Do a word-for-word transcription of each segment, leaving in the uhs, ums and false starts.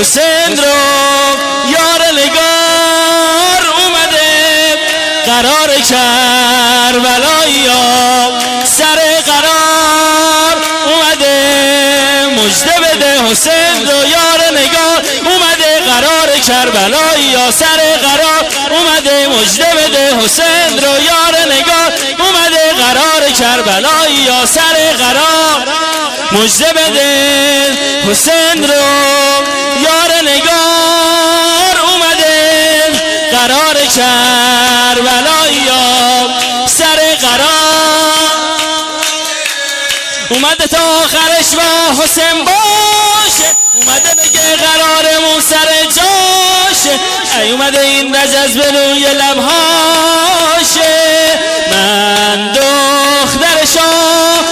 حسین رو یار نگار اومده، قرار کربلایی ها سر قرار اومده. مژده بده حسین رو یار نگار اومده، قرار کربلایی ها سر قرار اومده. مژده بده حسین رو یار نگار اومده، قرار کربلایی ها سر قرار. مژده بده حسین رو یار نگار اومده، قرار کربلایی ها سر قرار اومده. تا آخرش با حسین باشه، اومده بگه قرارمون سر جاشه. ای اومده این رجز به روی لبهاشه. من دختر شاه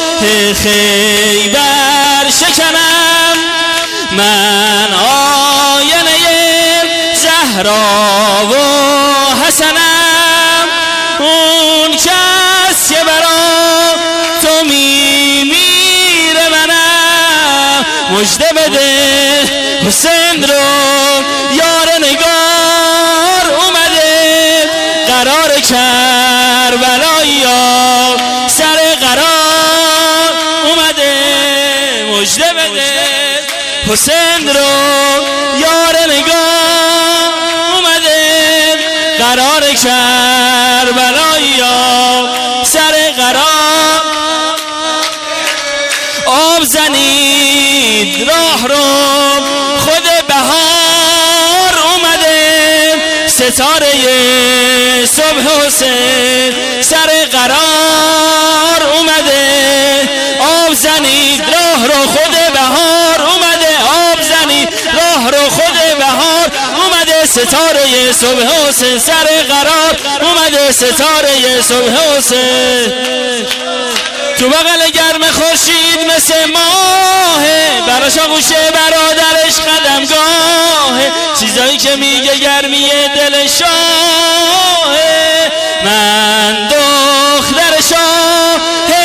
خیبر شکنم، من آینه زهرا و حسنم. اون کس که برا تو میمیره منم. مژده بده حسین رو یار نگار اومده، قرار کربلایی ها سر قرار اومده. مژده بده حسین رو یار نگار اومده، قرار کربلایی ها سر قرار. آب زنید راه رو خود بهار اومده، ستاره صبح حسین سر قرار اومده. آب زنید راه رو خود بهار اومده، آب زنید راه رو خود بهار اومده. ستاره صبح حسین سر قرار اومده، ستاره صبح حسین. تو بغل گرم خورشید مثل ماهه، براش آغوشه برادرش قدمگاهه. چیزایی که میگه گرمی دل شاهه. من دختر شاه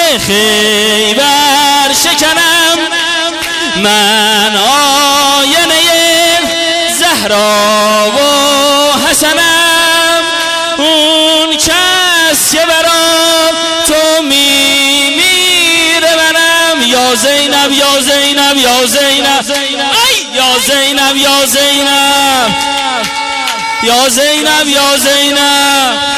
خیبر شکنم، من آینه زهرا و حسنم. اون کس که برا تو میمیره منم. یا زینب یا زینب یا زینب ای یا زینب یا زینب یا زینب یا زینب